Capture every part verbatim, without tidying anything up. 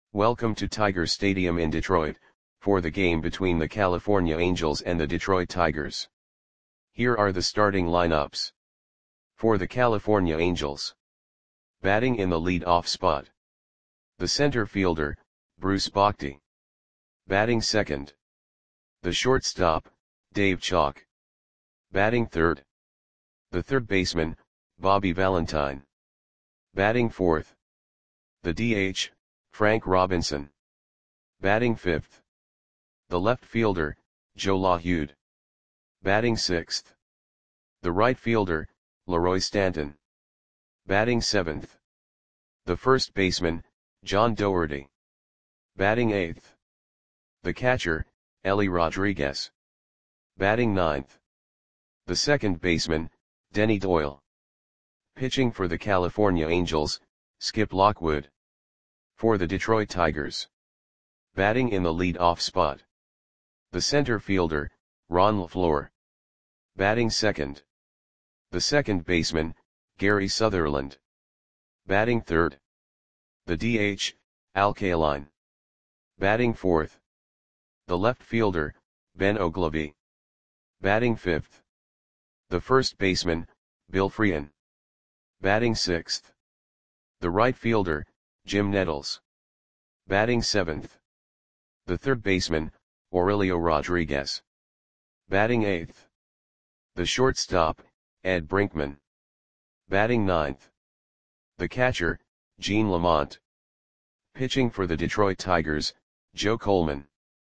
Welcome to Tiger Stadium in Detroit, for the game between the California Angels and the Detroit Tigers. Here are the starting lineups. For the California Angels. Batting in the lead-off spot. The center fielder, Bruce Bochy. Batting second. The shortstop, Dave Chalk. Batting third. The third baseman, Bobby Valentine. Batting fourth. The D H, Frank Robinson. Batting fifth. The left fielder, Joe LaHeude. Batting sixth. The right fielder, Leroy Stanton. Batting seventh. The first baseman, John Doherty. Batting eighth. The catcher, Ellie Rodriguez. Batting ninth. The second baseman, Denny Doyle. Pitching for the California Angels, Skip Lockwood. For the Detroit Tigers. Batting in the lead-off spot. The center fielder, Ron LeFlore. Batting second. The second baseman, Gary Sutherland. Batting third. The D H, Al Kaline. Batting fourth. The left fielder, Ben Oglivie. Batting fifth. The first baseman, Bill Freehan. Batting sixth. The right fielder, Jim Nettles. Batting seventh. The third baseman, Aurelio Rodriguez. Batting eighth. The shortstop, Ed Brinkman. Batting ninth. The catcher, Gene Lamont. Pitching for the Detroit Tigers, Joe Coleman.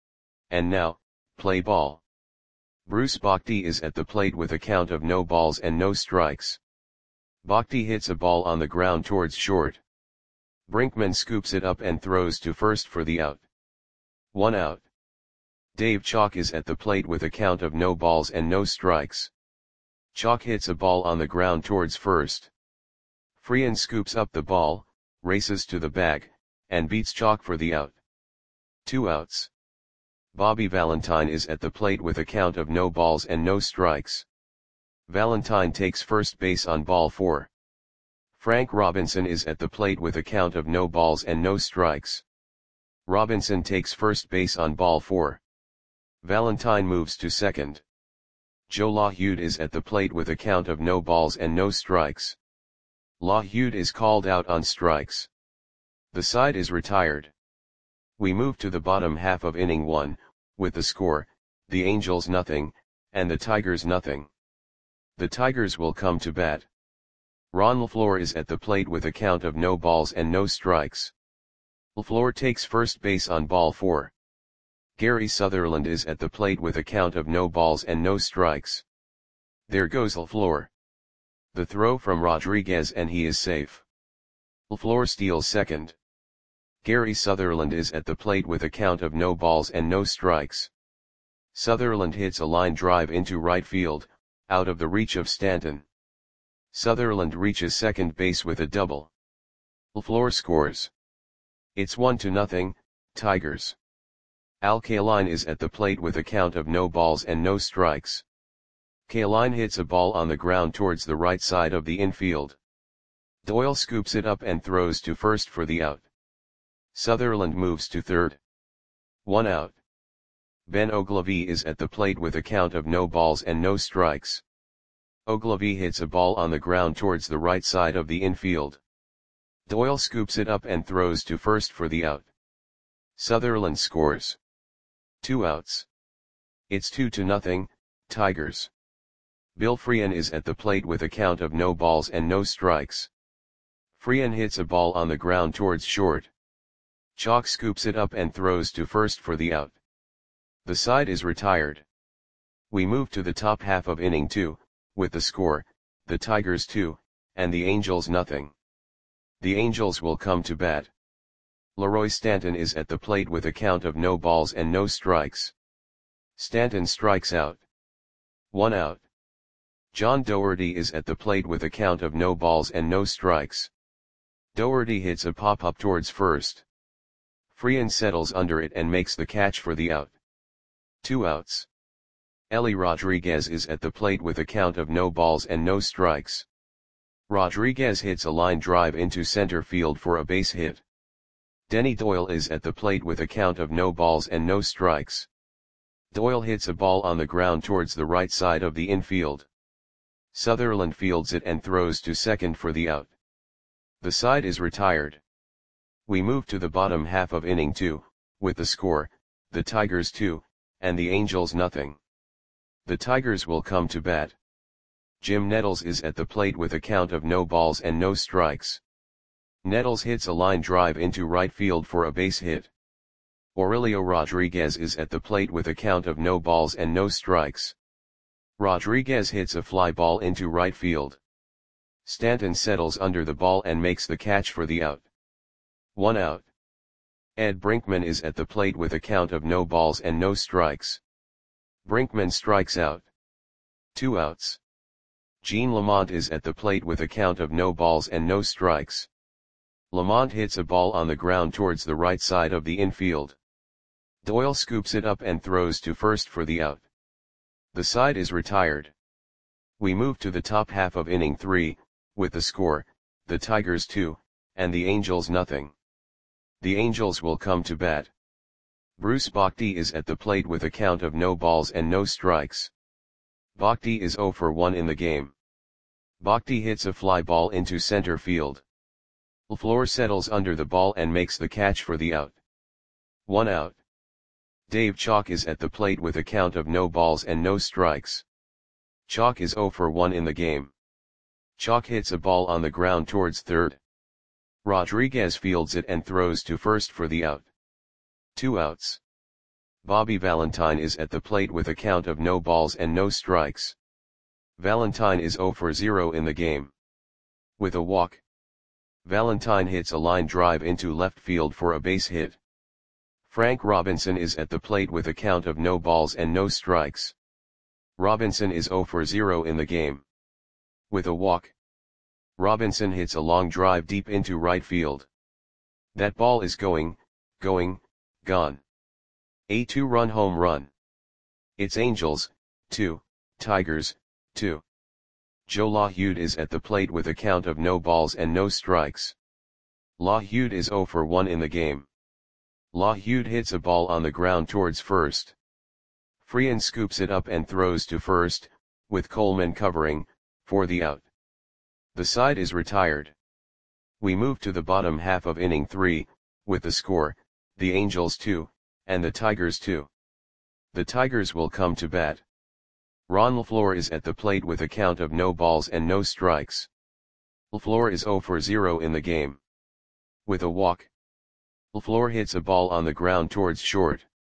And now, play ball. Bruce Bochy is at the plate with a count of no balls and no strikes. Bochy hits a ball on the ground towards short. Brinkman scoops it up and throws to first for the out. One out. Dave Chalk is at the plate with a count of no balls and no strikes. Chalk hits a ball on the ground towards first. Freehan scoops up the ball, races to the bag, and beats Chalk for the out. Two outs. Bobby Valentine is at the plate with a count of no balls and no strikes. Valentine takes first base on ball four. Frank Robinson is at the plate with a count of no balls and no strikes. Robinson takes first base on ball four. Valentine moves to second. Joe LaHeude is at the plate with a count of no balls and no strikes. LaHeude is called out on strikes. The side is retired. We move to the bottom half of inning one, with the score, the Angels nothing, and the Tigers nothing. The Tigers will come to bat. Ron LeFlore is at the plate with a count of no balls and no strikes. LeFlore takes first base on ball four. Gary Sutherland is at the plate with a count of no balls and no strikes. There goes LeFlore. The throw from Rodriguez and he is safe. LeFlore steals second. Gary Sutherland is at the plate with a count of no balls and no strikes. Sutherland hits a line drive into right field, out of the reach of Stanton. Sutherland reaches second base with a double. LeFlore scores. It's one to nothing, Tigers. Al Kaline is at the plate with a count of no balls and no strikes. Kaline hits a ball on the ground towards the right side of the infield. Doyle scoops it up and throws to first for the out. Sutherland moves to third. One out. Ben Oglivie is at the plate with a count of no balls and no strikes. Oglivie hits a ball on the ground towards the right side of the infield. Doyle scoops it up and throws to first for the out. Sutherland scores. Two outs. It's two to nothing, Tigers. Bill Freehan is at the plate with a count of no balls and no strikes. Freehan hits a ball on the ground towards short. Chalk scoops it up and throws to first for the out. The side is retired. We move to the top half of inning two, with the score, the Tigers two, and the Angels nothing. The Angels will come to bat. Leroy Stanton is at the plate with a count of no balls and no strikes. Stanton strikes out. One out. John Doherty is at the plate with a count of no balls and no strikes. Doherty hits a pop-up towards first. Freehan settles under it and makes the catch for the out. Two outs. Ellie Rodriguez is at the plate with a count of no balls and no strikes. Rodriguez hits a line drive into center field for a base hit. Denny Doyle is at the plate with a count of no balls and no strikes. Doyle hits a ball on the ground towards the right side of the infield. Sutherland fields it and throws to second for the out. The side is retired. We move to the bottom half of inning two, with the score, the Tigers two, and the Angels nothing. The Tigers will come to bat. Jim Nettles is at the plate with a count of no balls and no strikes. Nettles hits a line drive into right field for a base hit. Aurelio Rodriguez is at the plate with a count of no balls and no strikes. Rodriguez hits a fly ball into right field. Stanton settles under the ball and makes the catch for the out. One out. Ed Brinkman is at the plate with a count of no balls and no strikes. Brinkman strikes out. Two outs. Gene Lamont is at the plate with a count of no balls and no strikes. Lamont hits a ball on the ground towards the right side of the infield. Doyle scoops it up and throws to first for the out. The side is retired. We move to the top half of inning three, with the score, the Tigers two, and the Angels nothing. The Angels will come to bat. Bruce Bochy is at the plate with a count of no balls and no strikes. Bochy is oh for one in the game. Bochy hits a fly ball into center field. LaFleur settles under the ball and makes the catch for the out. One out. Dave Chalk is at the plate with a count of no balls and no strikes. Chalk is oh for one in the game. Chalk hits a ball on the ground towards third. Rodriguez fields it and throws to first for the out. Two outs. Bobby Valentine is at the plate with a count of no balls and no strikes. Valentine is oh for zero in the game. With a walk, Valentine hits a line drive into left field for a base hit. Frank Robinson is at the plate with a count of no balls and no strikes. Robinson is oh for zero in the game. With a walk, Robinson hits a long drive deep into right field. That ball is going, going, gone. A two-run home run. It's Angels, two, Tigers, two. Joe LaHude is at the plate with a count of no balls and no strikes. LaHude is oh for one in the game. LaHude hits a ball on the ground towards first. Freehan scoops it up and throws to first, with Coleman covering, for the out. The side is retired. We move to the bottom half of inning three, with the score, the Angels two, and the Tigers two. The Tigers will come to bat. Ron LaFleur is at the plate with a count of no balls and no strikes. LaFleur is oh for zero in the game. With a walk, LaFleur hits a ball on the ground towards short.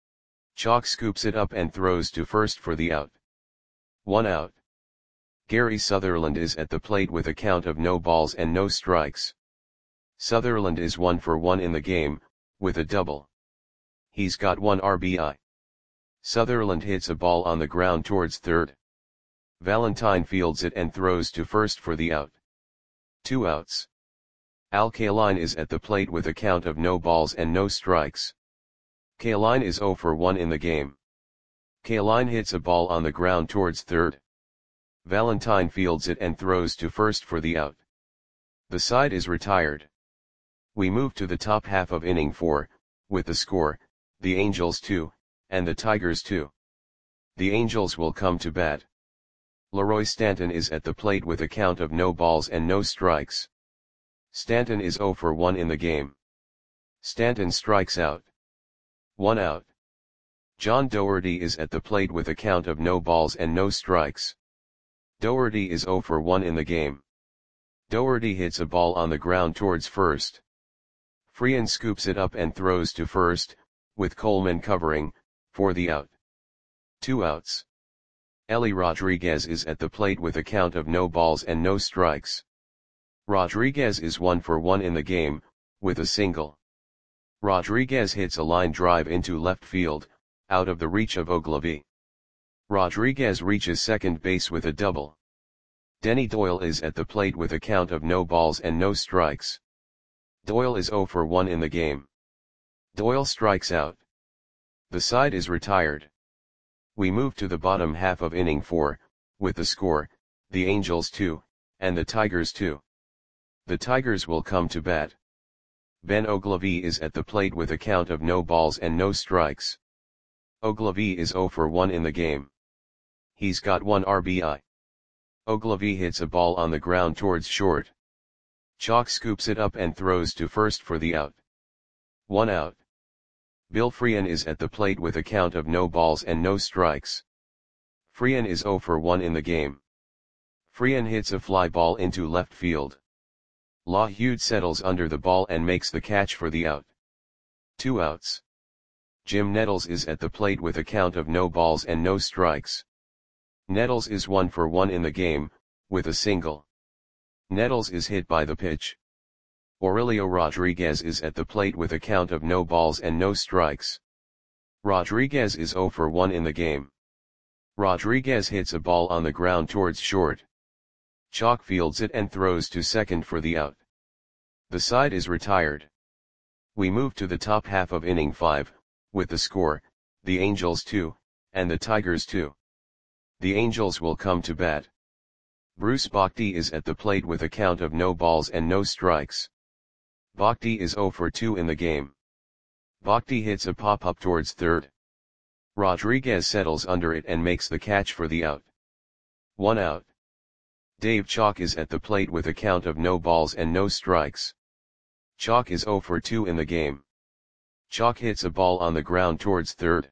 Chalk scoops it up and throws to first for the out. One out. Gary Sutherland is at the plate with a count of no balls and no strikes. Sutherland is one for one in the game, with a double. He's got one R B I. Sutherland hits a ball on the ground towards third. Valentine fields it and throws to first for the out. Two outs. Al Kaline is at the plate with a count of no balls and no strikes. Kaline is oh for one in the game. Kaline hits a ball on the ground towards third. Valentine fields it and throws to first for the out. The side is retired. We move to the top half of inning four, with the score, the Angels two, and the Tigers two. The Angels will come to bat. Leroy Stanton is at the plate with a count of no balls and no strikes. Stanton is oh for one in the game. Stanton strikes out. One out. John Doherty is at the plate with a count of no balls and no strikes. Doherty is oh for one in the game. Doherty hits a ball on the ground towards first. Freehan scoops it up and throws to first, with Coleman covering, for the out. Two outs. Ellie Rodriguez is at the plate with a count of no balls and no strikes. Rodriguez is one for one in the game, with a single. Rodriguez hits a line drive into left field, out of the reach of Ogilvy. Rodriguez reaches second base with a double. Denny Doyle is at the plate with a count of no balls and no strikes. Doyle is oh for one in the game. Doyle strikes out. The side is retired. We move to the bottom half of inning four, with the score, the Angels two, and the Tigers two. The Tigers will come to bat. Ben Ogilvy is at the plate with a count of no balls and no strikes. Ogilvy is zero for one in the game. He's got one R B I. Ogilvy hits a ball on the ground towards short. Chalk scoops it up and throws to first for the out. One out. Bill Freehan is at the plate with a count of no balls and no strikes. Freehan is zero for one in the game. Freehan hits a fly ball into left field. LaHude settles under the ball and makes the catch for the out. Two outs. Jim Nettles is at the plate with a count of no balls and no strikes. Nettles is one for one in the game, with a single. Nettles is hit by the pitch. Aurelio Rodriguez is at the plate with a count of no balls and no strikes. Rodriguez is zero for one in the game. Rodriguez hits a ball on the ground towards short. Chalk fields it and throws to second for the out. The side is retired. We move to the top half of inning five, with the score, the Angels two, and the Tigers two. The Angels will come to bat. Bruce Bochy is at the plate with a count of no balls and no strikes. Bochy is zero for two in the game. Bochy hits a pop-up towards third. Rodriguez settles under it and makes the catch for the out. One out. Dave Chalk is at the plate with a count of no balls and no strikes. Chalk is zero for two in the game. Chalk hits a ball on the ground towards third.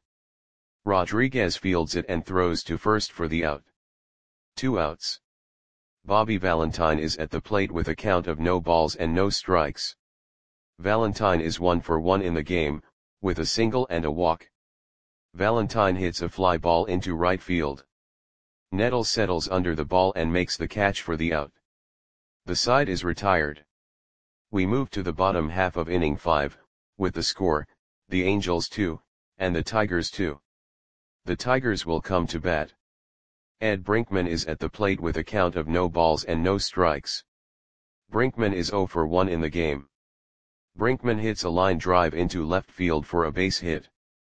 Rodriguez fields it and throws to first for the out. Two outs. Bobby Valentine is at the plate with a count of no balls and no strikes. Valentine is one for one in the game, with a single and a walk. Valentine hits a fly ball into right field. Nettles settles under the ball and makes the catch for the out. The side is retired. We move to the bottom half of inning five, with the score, the Angels two, and the Tigers two. The Tigers will come to bat. Ed Brinkman is at the plate with a count of no balls and no strikes. Brinkman is zero for one in the game. Brinkman hits a line drive into left field for a base hit.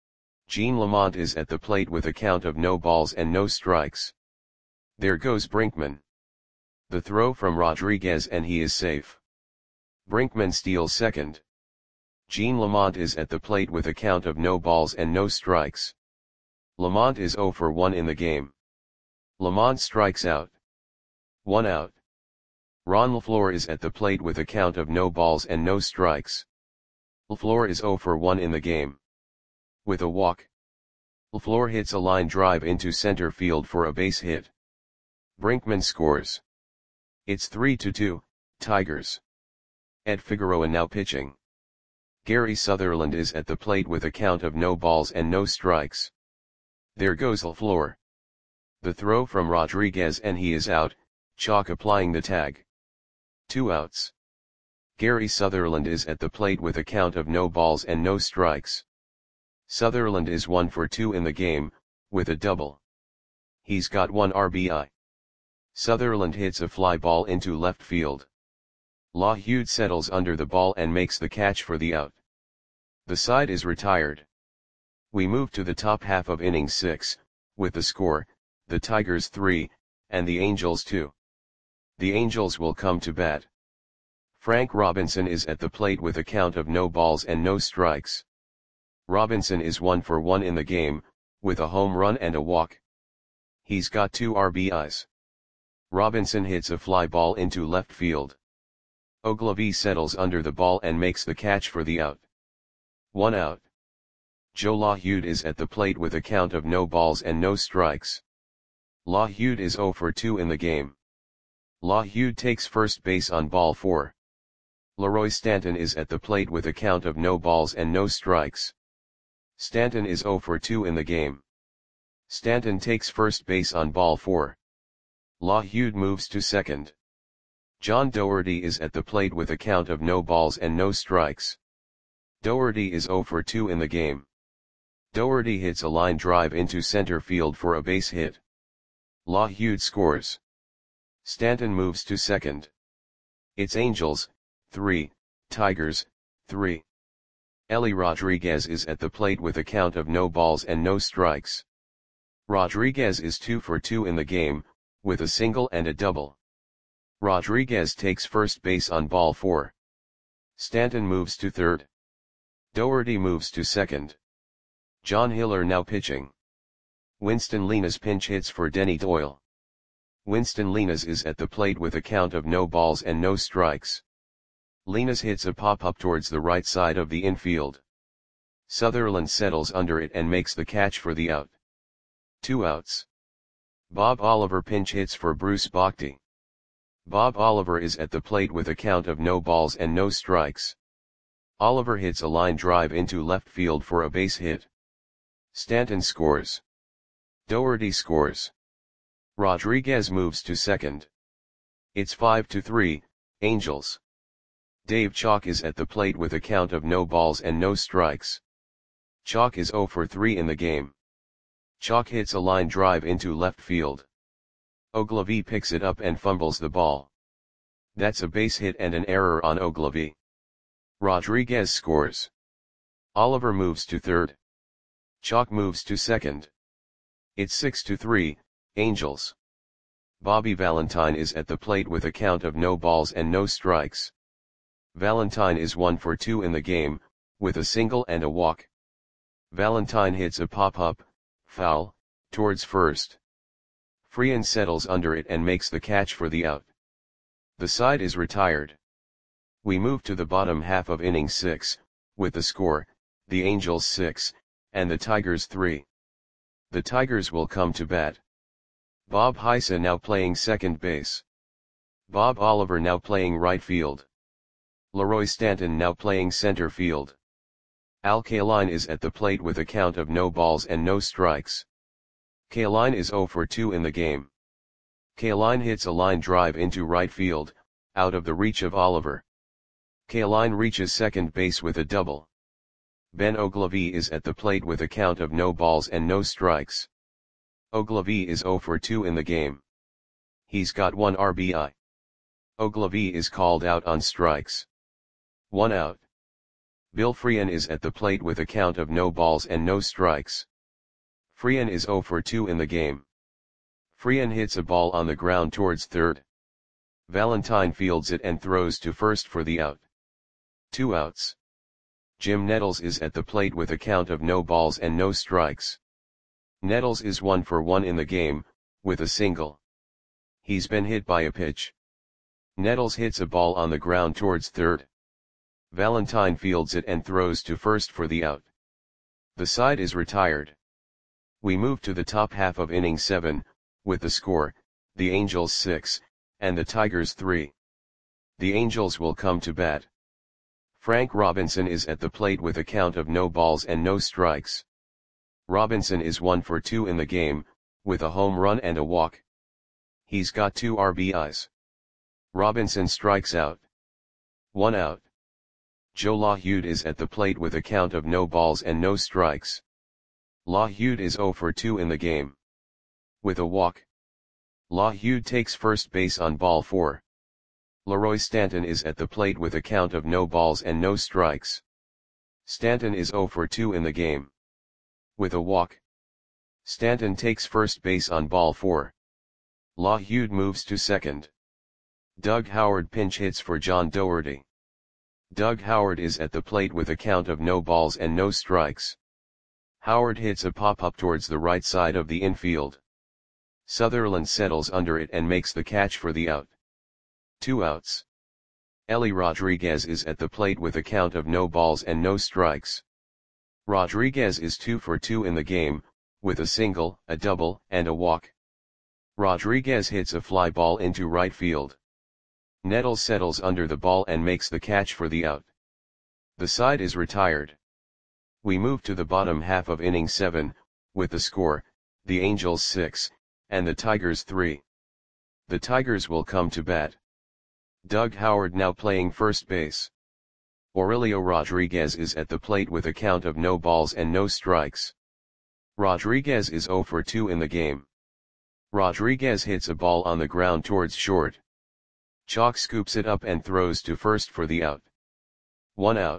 Gene Lamont is at the plate with a count of no balls and no strikes. There goes Brinkman. The throw from Rodriguez and he is safe. Brinkman steals second. Gene Lamont is at the plate with a count of no balls and no strikes. Lamont is zero for one in the game. Lamont strikes out. One out. Ron LaFleur is at the plate with a count of no balls and no strikes. LaFleur is zero for one in the game. With a walk. LaFleur hits a line drive into center field for a base hit. Brinkman scores. It's three to two, Tigers. Ed Figueroa now pitching. Gary Sutherland is at the plate with a count of no balls and no strikes. There goes LaFleur. The throw from Rodriguez and he is out, Chalk applying the tag. Two outs. Gary Sutherland is at the plate with a count of no balls and no strikes. Sutherland is one for two in the game, with a double. He's got one R B I. Sutherland hits a fly ball into left field. LaHude settles under the ball and makes the catch for the out. The side is retired. We move to the top half of inning six, with the score, the Tigers three, and the Angels two. The Angels will come to bat. Frank Robinson is at the plate with a count of no balls and no strikes. Robinson is one for one in the game, with a home run and a walk. He's got two R B Is. Robinson hits a fly ball into left field. Ogilvy settles under the ball and makes the catch for the out. One out. Joe LaHude is at the plate with a count of no balls and no strikes. LaHude is zero for two in the game. LaHude takes first base on ball four. Leroy Stanton is at the plate with a count of no balls and no strikes. Stanton is zero for two in the game. Stanton takes first base on ball four. LaHude moves to second. John Doherty is at the plate with a count of no balls and no strikes. Doherty is zero for two in the game. Doherty hits a line drive into center field for a base hit. LaHude scores. Stanton moves to second. It's Angels, three, Tigers, three. Ellie Rodriguez is at the plate with a count of no balls and no strikes. Rodriguez is two for two in the game, with a single and a double. Rodriguez takes first base on ball four. Stanton moves to third. Doherty moves to second. John Hiller now pitching. Winston Linas pinch hits for Denny Doyle. Winston Linas is at the plate with a count of no balls and no strikes. Linas hits a pop-up towards the right side of the infield. Sutherland settles under it and makes the catch for the out. Two outs. Bob Oliver pinch hits for Bruce Bochy. Bob Oliver is at the plate with a count of no balls and no strikes. Oliver hits a line drive into left field for a base hit. Stanton scores. Doherty scores. Rodriguez moves to second. It's five to three, Angels. Dave Chalk is at the plate with a count of no balls and no strikes. Chalk is zero for three in the game. Chalk hits a line drive into left field. Ogilvy picks it up and fumbles the ball. That's a base hit and an error on Ogilvy. Rodriguez scores. Oliver moves to third. Chalk moves to second. It's six to three, Angels. Bobby Valentine is at the plate with a count of no balls and no strikes. Valentine is one for two in the game, with a single and a walk. Valentine hits a pop-up, foul, towards first. Freehan settles under it and makes the catch for the out. The side is retired. We move to the bottom half of inning six, with the score, the Angels six, and the Tigers three. The Tigers will come to bat. Bob Heisa now playing second base. Bob Oliver now playing right field. Leroy Stanton now playing center field. Al Kaline is at the plate with a count of no balls and no strikes. Kaline is zero for two in the game. Kaline hits a line drive into right field, out of the reach of Oliver. Kaline reaches second base with a double. Ben Ogilvy is at the plate with a count of no balls and no strikes. Ogilvy is zero for two in the game. He's got one R B I. Ogilvy is called out on strikes. One out. Bill Freehan is at the plate with a count of no balls and no strikes. Freehan is zero for two in the game. Freehan hits a ball on the ground towards third. Valentine fields it and throws to first for the out. Two outs. Jim Nettles is at the plate with a count of no balls and no strikes. Nettles is one for one in the game, with a single. He's been hit by a pitch. Nettles hits a ball on the ground towards third. Valentine fields it and throws to first for the out. The side is retired. We move to the top half of inning seven, with the score, the Angels six, and the Tigers three. The Angels will come to bat. Frank Robinson is at the plate with a count of no balls and no strikes. Robinson is one for two in the game, with a home run and a walk. He's got two R B Is. Robinson strikes out. One out. Joe LaHude is at the plate with a count of no balls and no strikes. LaHude is zero for two in the game. With a walk. LaHude takes first base on ball four. Leroy Stanton is at the plate with a count of no balls and no strikes. Stanton is zero for two in the game. With a walk. Stanton takes first base on ball four. LaHude moves to second. Doug Howard pinch hits for John Doherty. Doug Howard is at the plate with a count of no balls and no strikes. Howard hits a pop-up towards the right side of the infield. Sutherland settles under it and makes the catch for the out. Two outs. Ellie Rodriguez is at the plate with a count of no balls and no strikes. Rodriguez is two for two in the game, with a single, a double, and a walk. Rodriguez hits a fly ball into right field. Nettles settles under the ball and makes the catch for the out. The side is retired. We move to the bottom half of inning seven, with the score, the Angels six, and the Tigers three. The Tigers will come to bat. Doug Howard now playing first base. Aurelio Rodriguez is at the plate with a count of no balls and no strikes. Rodriguez is zero for two in the game. Rodriguez hits a ball on the ground towards short. Chalk scoops it up and throws to first for the out. One out.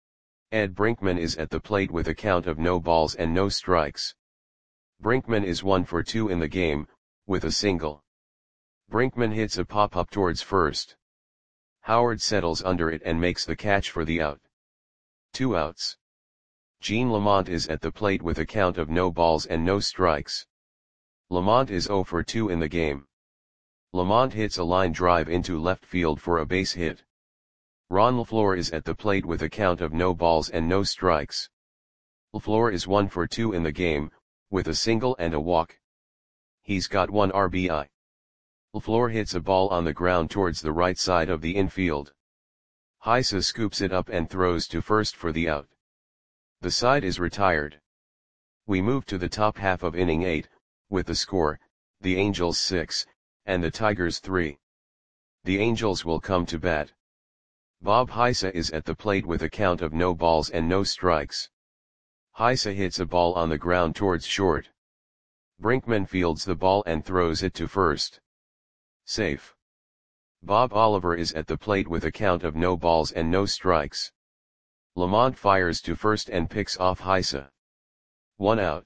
Ed Brinkman is at the plate with a count of no balls and no strikes. Brinkman is one for two in the game, with a single. Brinkman hits a pop-up towards first. Howard settles under it and makes the catch for the out. Two outs. Gene Lamont is at the plate with a count of no balls and no strikes. Lamont is oh for two in the game. Lamont hits a line drive into left field for a base hit. Ron LaFleur is at the plate with a count of no balls and no strikes. LaFleur is one for two in the game, with a single and a walk. He's got one R B I. LaFleur hits a ball on the ground towards the right side of the infield. Heise scoops it up and throws to first for the out. The side is retired. We move to the top half of inning eight, with the score, the Angels six, and the Tigers three. The Angels will come to bat. Bob Heise is at the plate with a count of no balls and no strikes. Heise hits a ball on the ground towards short. Brinkman fields the ball and throws it to first. Safe. Bob Oliver is at the plate with a count of no balls and no strikes. Lamont fires to first and picks off Heise. One out.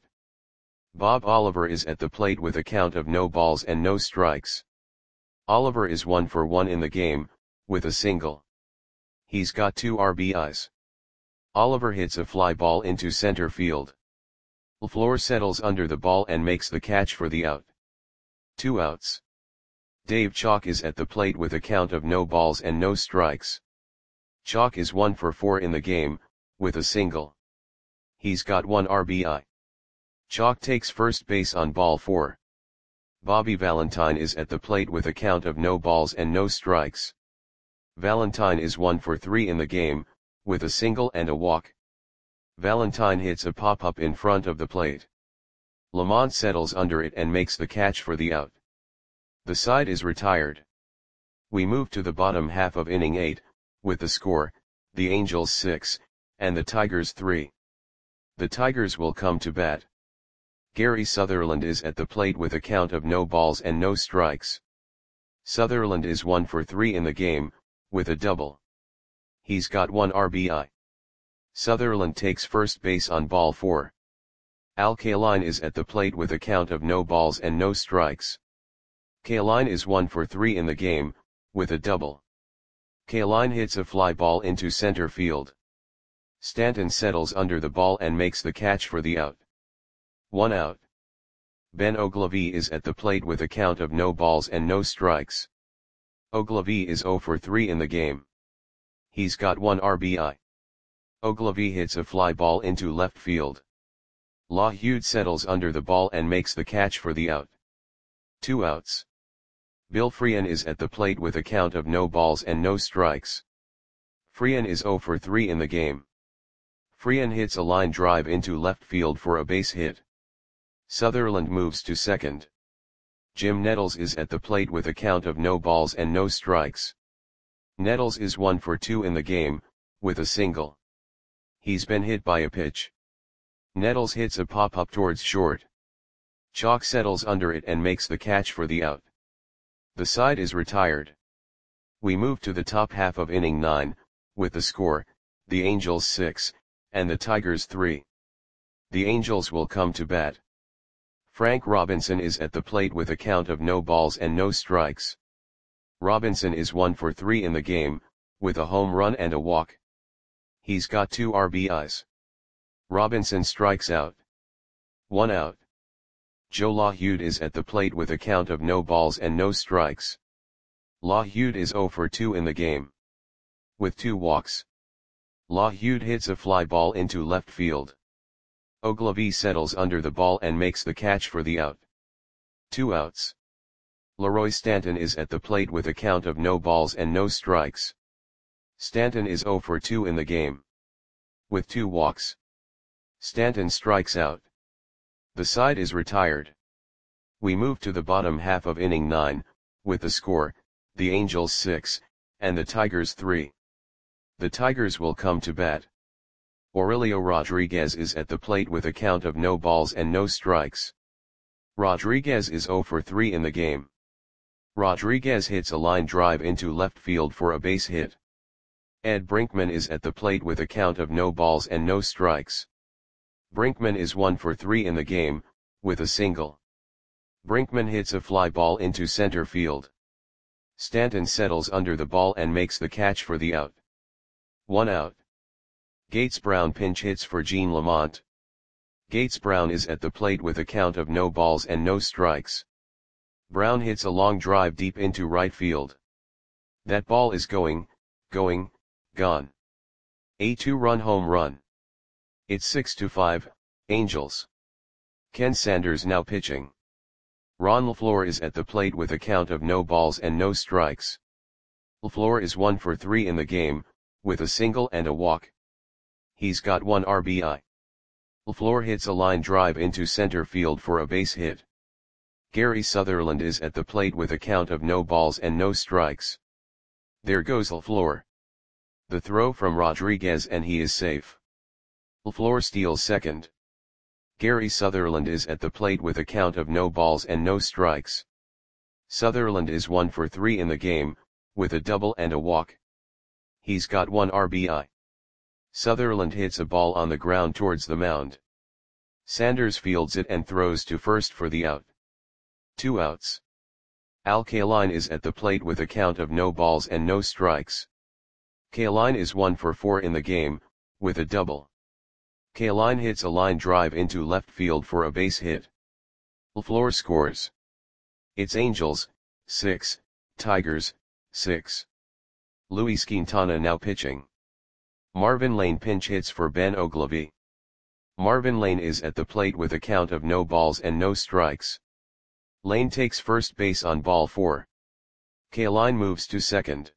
Bob Oliver is at the plate with a count of no balls and no strikes. Oliver is one for one in the game, with a single. He's got two R B Is. Oliver hits a fly ball into center field. LaFleur settles under the ball and makes the catch for the out. Two outs. Dave Chalk is at the plate with a count of no balls and no strikes. Chalk is one for four in the game, with a single. He's got one R B I. Chalk takes first base on ball four. Bobby Valentine is at the plate with a count of no balls and no strikes. Valentine is one for three in the game, with a single and a walk. Valentine hits a pop-up in front of the plate. Lamont settles under it and makes the catch for the out. The side is retired. We move to the bottom half of inning eight, with the score, the Angels six, and the Tigers three. The Tigers will come to bat. Gary Sutherland is at the plate with a count of no balls and no strikes. Sutherland is one for three in the game, with a double. He's got one R B I. Sutherland takes first base on ball four. Al Kaline is at the plate with a count of no balls and no strikes. Kaline is one for three in the game, with a double. Kaline hits a fly ball into center field. Stanton settles under the ball and makes the catch for the out. One out. Ben Ogilvie is at the plate with a count of no balls and no strikes. Ogilvie is oh for three in the game. He's got one R B I. Ogilvie hits a fly ball into left field. LaHude settles under the ball and makes the catch for the out. Two outs. Bill Freehan is at the plate with a count of no balls and no strikes. Freehan is oh for three in the game. Freehan hits a line drive into left field for a base hit. Sutherland moves to second. Jim Nettles is at the plate with a count of no balls and no strikes. Nettles is one for two in the game, with a single. He's been hit by a pitch. Nettles hits a pop-up towards short. Chalk settles under it and makes the catch for the out. The side is retired. We move to the top half of inning nine, with the score, the Angels six, and the Tigers three. The Angels will come to bat. Frank Robinson is at the plate with a count of no balls and no strikes. Robinson is one for three in the game, with a home run and a walk. He's got two R B Is. Robinson strikes out. One out. Joe LaHude is at the plate with a count of no balls and no strikes. LaHude is oh for two in the game, with two walks. LaHude hits a fly ball into left field. Ogilvie settles under the ball and makes the catch for the out. Two outs. Leroy Stanton is at the plate with a count of no balls and no strikes. Stanton is oh for two in the game, with two walks. Stanton strikes out. The side is retired. We move to the bottom half of inning nine, with the score, the Angels six, and the Tigers three. The Tigers will come to bat. Aurelio Rodriguez is at the plate with a count of no balls and no strikes. Rodriguez is oh for three in the game. Rodriguez hits a line drive into left field for a base hit. Ed Brinkman is at the plate with a count of no balls and no strikes. Brinkman is one for three in the game, with a single. Brinkman hits a fly ball into center field. Stanton settles under the ball and makes the catch for the out. One out. Gates Brown pinch hits for Gene Lamont. Gates Brown is at the plate with a count of no balls and no strikes. Brown hits a long drive deep into right field. That ball is going, going, gone. A two-run home run. It's six to five, Angels. Ken Sanders now pitching. Ron LaFleur is at the plate with a count of no balls and no strikes. LaFleur is one for three in the game, with a single and a walk. He's got one R B I. LaFleur hits a line drive into center field for a base hit. Gary Sutherland is at the plate with a count of no balls and no strikes. There goes LaFleur. The throw from Rodriguez and he is safe. LaFleur steals second. Gary Sutherland is at the plate with a count of no balls and no strikes. Sutherland is one for three in the game, with a double and a walk. He's got one R B I. Sutherland hits a ball on the ground towards the mound. Sanders fields it and throws to first for the out. Two outs. Al Kaline is at the plate with a count of no balls and no strikes. Kaline is one for four in the game, with a double. Kaline hits a line drive into left field for a base hit. LaFleur scores. It's Angels, six, Tigers, six. Luis Quintana now pitching. Marvin Lane pinch hits for Ben Oglivie. Marvin Lane is at the plate with a count of no balls and no strikes. Lane takes first base on ball four. Kaline moves to second.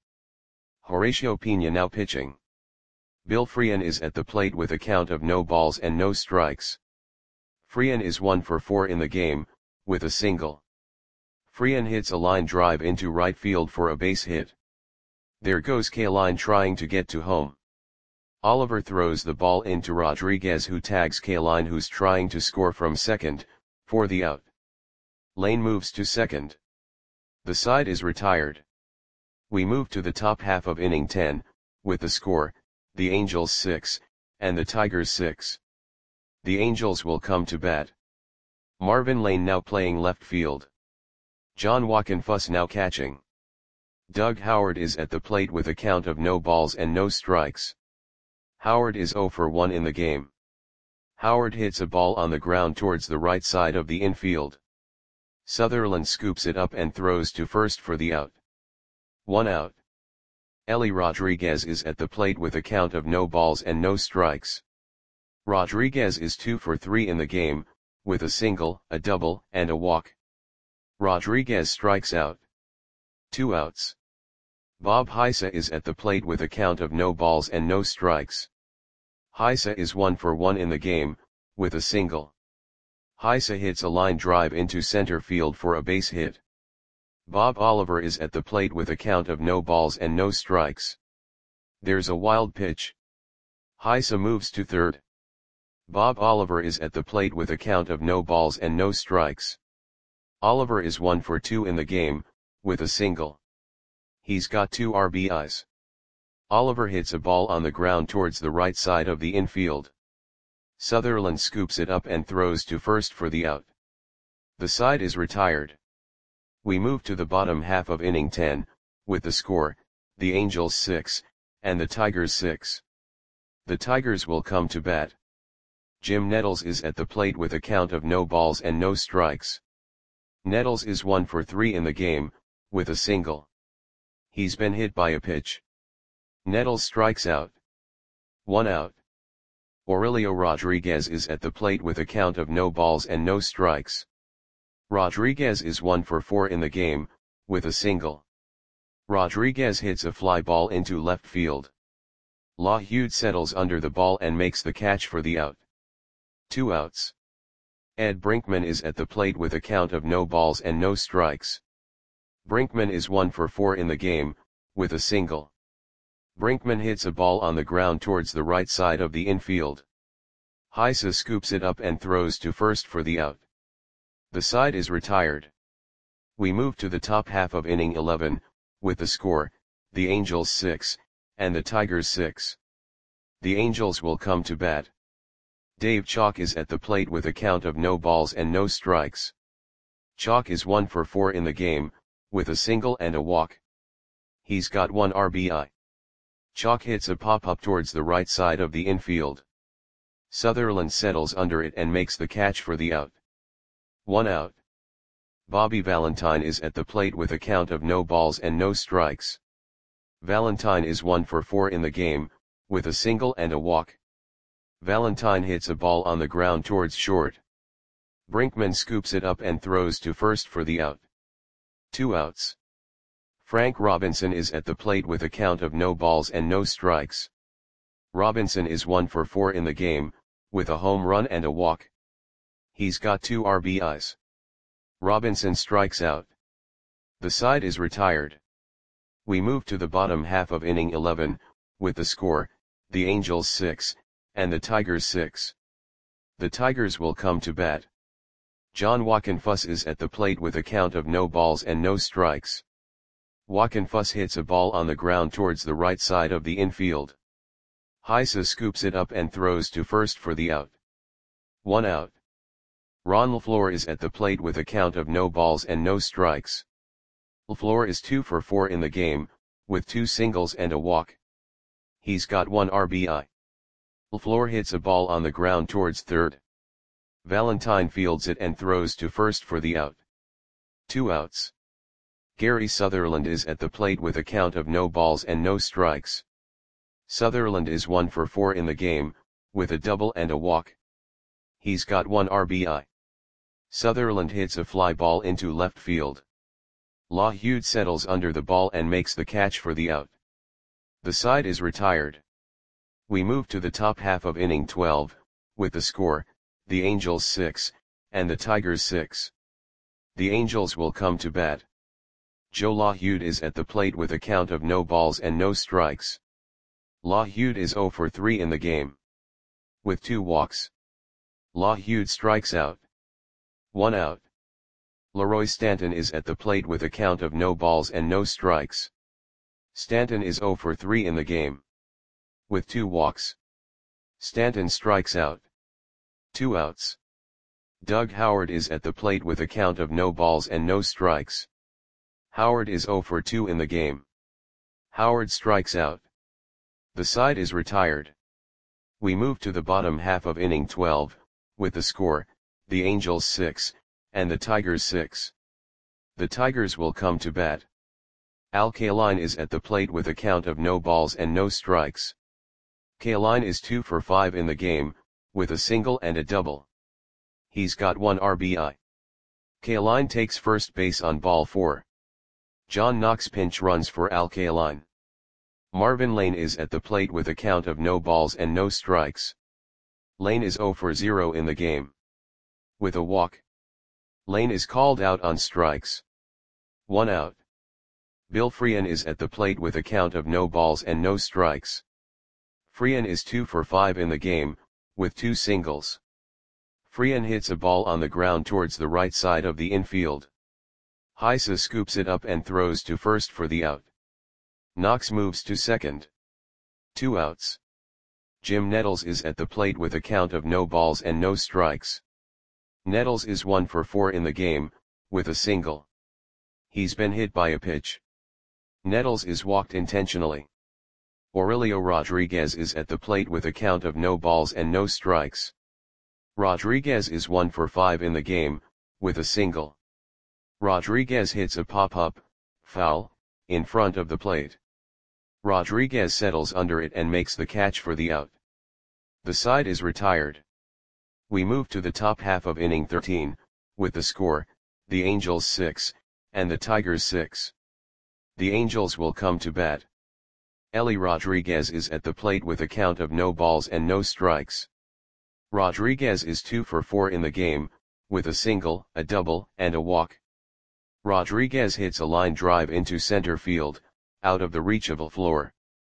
Horacio Pena now pitching. Bill Freehan is at the plate with a count of no balls and no strikes. Freehan is one for four in the game, with a single. Freehan hits a line drive into right field for a base hit. There goes Kaline trying to get to home. Oliver throws the ball into Rodriguez, who tags Kaline, who's trying to score from second, for the out. Lane moves to second. The side is retired. We move to the top half of inning ten, with the score, the Angels six, and the Tigers six. The Angels will come to bat. Marvin Lane now playing left field. John Wockenfuss now catching. Doug Howard is at the plate with a count of no balls and no strikes. Howard is zero for one in the game. Howard hits a ball on the ground towards the right side of the infield. Sutherland scoops it up and throws to first for the out. One out. Ellie Rodriguez is at the plate with a count of no balls and no strikes. Rodriguez is two for three in the game, with a single, a double, and a walk. Rodriguez strikes out. Two outs. Bob Heisa is at the plate with a count of no balls and no strikes. Heisa is one for one in the game, with a single. Heisa hits a line drive into center field for a base hit. Bob Oliver is at the plate with a count of no balls and no strikes. There's a wild pitch. Heisa moves to third. Bob Oliver is at the plate with a count of no balls and no strikes. Oliver is one for two in the game, with a single. He's got two R B Is. Oliver hits a ball on the ground towards the right side of the infield. Sutherland scoops it up and throws to first for the out. The side is retired. We move to the bottom half of inning ten, with the score, the Angels six, and the Tigers six. The Tigers will come to bat. Jim Nettles is at the plate with a count of no balls and no strikes. Nettles is one for three in the game, with a single. He's been hit by a pitch. Nettles strikes out. One out. Aurelio Rodriguez is at the plate with a count of no balls and no strikes. Rodriguez is one for four in the game, with a single. Rodriguez hits a fly ball into left field. LaHud settles under the ball and makes the catch for the out. Two outs. Ed Brinkman is at the plate with a count of no balls and no strikes. Brinkman is one for four in the game, with a single. Brinkman hits a ball on the ground towards the right side of the infield. Heisa scoops it up and throws to first for the out. The side is retired. We move to the top half of inning eleven, with the score, the Angels six, and the Tigers six. The Angels will come to bat. Dave Chalk is at the plate with a count of no balls and no strikes. Chalk is one for four in the game, with a single and a walk. He's got one R B I. Chalk hits a pop-up towards the right side of the infield. Sutherland settles under it and makes the catch for the out. One out. Bobby Valentine is at the plate with a count of no balls and no strikes. Valentine is one for four in the game, with a single and a walk. Valentine hits a ball on the ground towards short. Brinkman scoops it up and throws to first for the out. Two outs. Frank Robinson is at the plate with a count of no balls and no strikes. Robinson is one for four in the game, with a home run and a walk. He's got two R B Is. Robinson strikes out. The side is retired. We move to the bottom half of inning eleven, with the score, the Angels six, and the Tigers six. The Tigers will come to bat. John Wockenfuss is at the plate with a count of no balls and no strikes. Wockenfuss hits a ball on the ground towards the right side of the infield. Heise scoops it up and throws to first for the out. One out. Ron LaFleur is at the plate with a count of no balls and no strikes. LaFleur is two for four in the game, with two singles and a walk. He's got one R B I. LaFleur hits a ball on the ground towards third. Valentine fields it and throws to first for the out. Two outs. Gary Sutherland is at the plate with a count of no balls and no strikes. Sutherland is one for four in the game, with a double and a walk. He's got one R B I. Sutherland hits a fly ball into left field. LaHude settles under the ball and makes the catch for the out. The side is retired. We move to the top half of inning twelve, with the score, the Angels six, and the Tigers six. The Angels will come to bat. Joe LaHude is at the plate with a count of no balls and no strikes. LaHude is zero for three in the game, with two walks. LaHude strikes out. One out. Leroy Stanton is at the plate with a count of no balls and no strikes. Stanton is zero for three in the game, with two walks. Stanton strikes out. Two outs. Doug Howard is at the plate with a count of no balls and no strikes. Howard is zero for two in the game. Howard strikes out. The side is retired. We move to the bottom half of inning twelve, with the score, the Angels six, and the Tigers six. The Tigers will come to bat. Al Kaline is at the plate with a count of no balls and no strikes. Kaline is two for five in the game, with a single and a double. He's got one R B I. Kaline takes first base on ball four. John Knox pinch runs for Al Kaline. Marvin Lane is at the plate with a count of no balls and no strikes. Lane is zero for zero in the game, with a walk. Lane is called out on strikes. One out. Bill Freehan is at the plate with a count of no balls and no strikes. Freehan is two for five in the game, with two singles. Freehan hits a ball on the ground towards the right side of the infield. Heise scoops it up and throws to first for the out. Knox moves to second. Two outs. Jim Nettles is at the plate with a count of no balls and no strikes. Nettles is one for four in the game, with a single. He's been hit by a pitch. Nettles is walked intentionally. Aurelio Rodriguez is at the plate with a count of no balls and no strikes. Rodriguez is one for five in the game, with a single. Rodriguez hits a pop-up, foul, in front of the plate. Rodriguez settles under it and makes the catch for the out. The side is retired. We move to the top half of inning thirteen, with the score, the Angels six, and the Tigers six. The Angels will come to bat. Ellie Rodriguez is at the plate with a count of no balls and no strikes. Rodriguez is two for four in the game, with a single, a double, and a walk. Rodriguez hits a line drive into center field, out of the reach of LaFleur.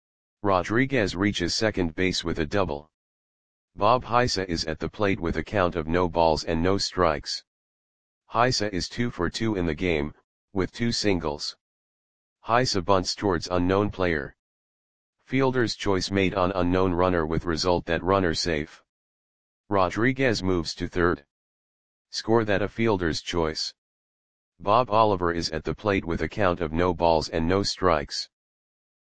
Rodriguez reaches second base with a double. Bob Heise is at the plate with a count of no balls and no strikes. Heise is two for two in the game, with two singles. Heise bunts towards unknown player. Fielder's choice made on unknown runner with result that runner safe. Rodriguez moves to third. Score that a fielder's choice. Bob Oliver is at the plate with a count of no balls and no strikes.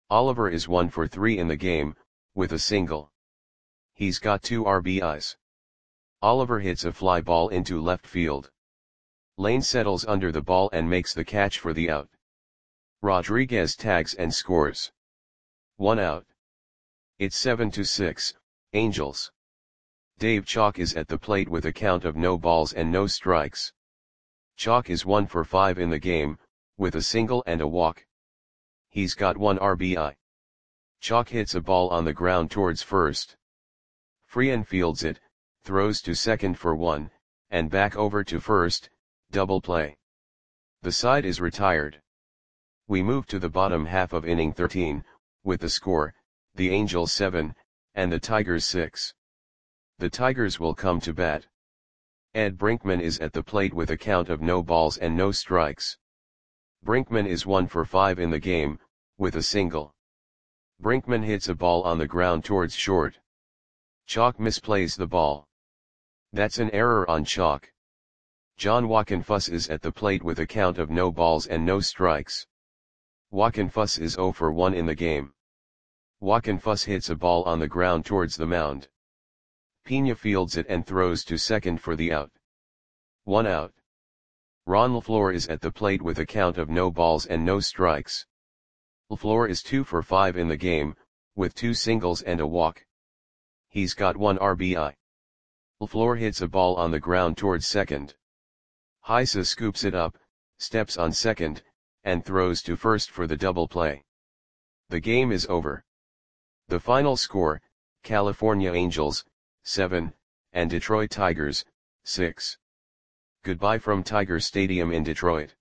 Oliver is one for three in the game, with a single. He's got two R B Is. Oliver hits a fly ball into left field. Lane settles under the ball and makes the catch for the out. Rodriguez tags and scores. One out. It's seven to six, Angels. Dave Chalk is at the plate with a count of no balls and no strikes. Chalk is one for five in the game, with a single and a walk. He's got one R B I. Chalk hits a ball on the ground towards first. Freehan fields it, throws to second for one, and back over to first, double play. The side is retired. We move to the bottom half of inning thirteen, with the score, the Angels seven, and the Tigers six. The Tigers will come to bat. Ed Brinkman is at the plate with a count of no balls and no strikes. Brinkman is one for five in the game, with a single. Brinkman hits a ball on the ground towards short. Chalk misplays the ball. That's an error on Chalk. John Wockenfuss is at the plate with a count of no balls and no strikes. Wockenfuss is zero for one in the game. Wockenfuss hits a ball on the ground towards the mound. Pena fields it and throws to second for the out. One out. Ron LaFleur is at the plate with a count of no balls and no strikes. LaFleur is two for five in the game, with two singles and a walk. He's got one R B I. LaFleur hits a ball on the ground towards second. Heisa scoops it up, steps on second, and throws to first for the double play. The game is over. The final score, California Angels, seven, and Detroit Tigers, six. Goodbye from Tiger Stadium in Detroit.